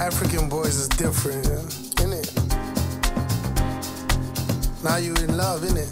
African boys is different, yeah? Innit? Now you in love, innit?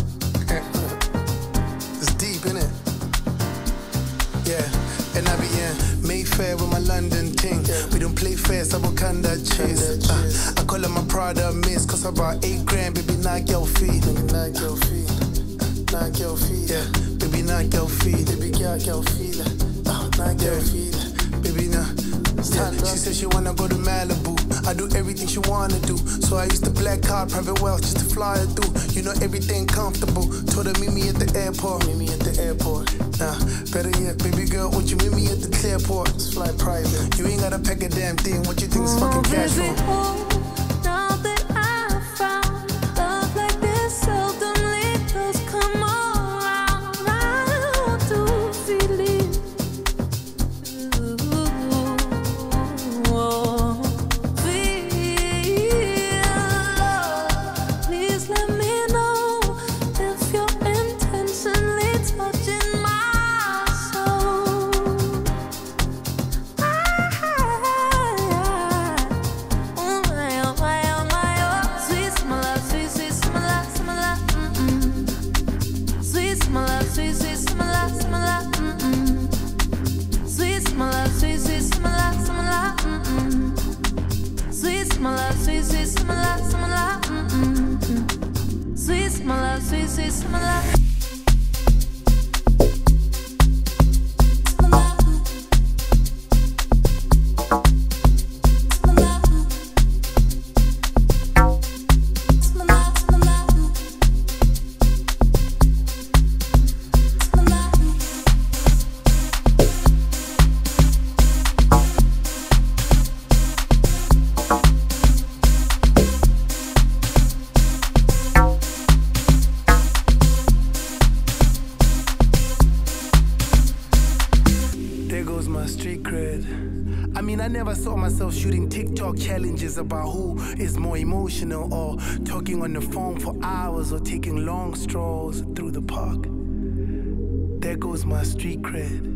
It's deep, innit? Yeah, and I be in Mayfair with my London ting. We don't play fair, so Wakanda chase. I call her my Prada miss, cause I bought 8 grand, baby, knock your feet. Knock your feet. Knock your feet. Yeah, baby, knock your feet. Baby, knock your feet. Knock your feet. Baby, nah. Yeah. She said she wanna go to Malibu. I do everything she wanna do. So I used the black card, private wealth, just to fly her through. You know everything comfortable. Told her meet me at the airport. Meet me at the airport. Nah, better yet, baby girl, won't you meet me at the Clearport? Let's fly private. You ain't gotta pack a damn thing. What you think is fucking cash for? I never saw myself shooting TikTok challenges about who is more emotional, or talking on the phone for hours, or taking long strolls through the park. There goes my street cred.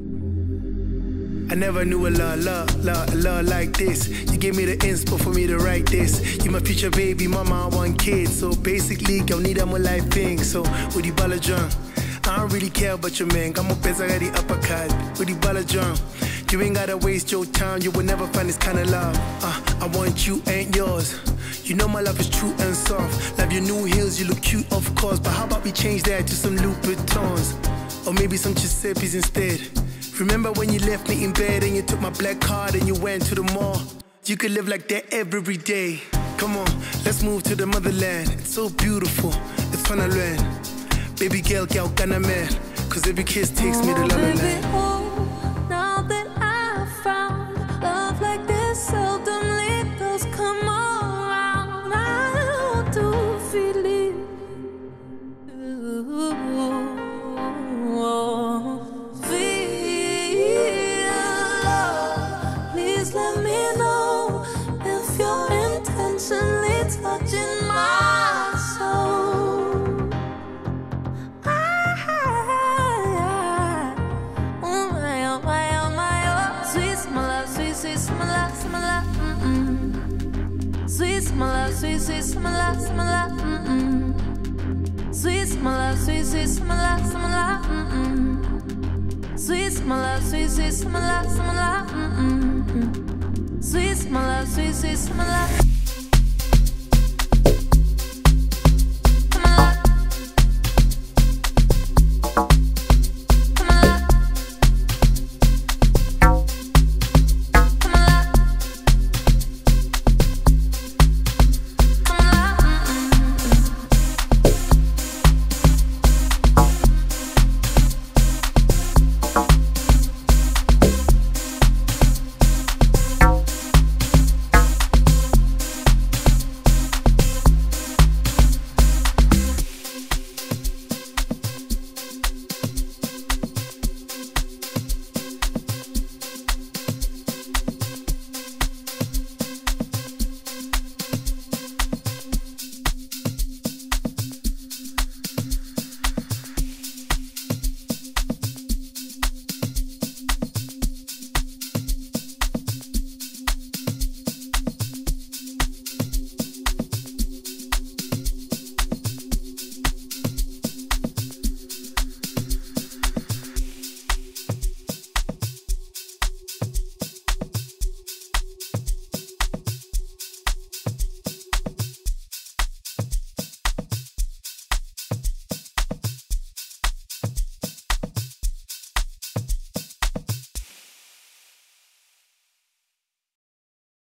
I never knew a love like this. You gave me the inspo for me to write this. You my future baby, mama, I want kids. So basically, girl, need a more life thing. So, with the ball drum, I don't really care about your man. Got more pesa got the uppercut. With the ball drum, you ain't gotta waste your time. You will never find this kind of love. I want you, ain't yours. You know my love is true and soft. Love your new heels, you look cute, of course. But how about we change that to some Louboutins? Or maybe some Giuseppe's instead. Remember when you left me in bed and you took my black card and you went to the mall? You could live like that every day. Come on, let's move to the motherland. It's so beautiful, it's fun to learn. Baby girl, gonna man. Cause every kiss takes me to La La Land. Now that I found love like this, seldomly does come around. I want to feel it. Please let me know if you're intentionally touching my soul. Sweet my love, sweet my love, my love, sweet my love, sweet my love, my love, sweet my love, sweet my love, my love, sweet my love, sweet my love.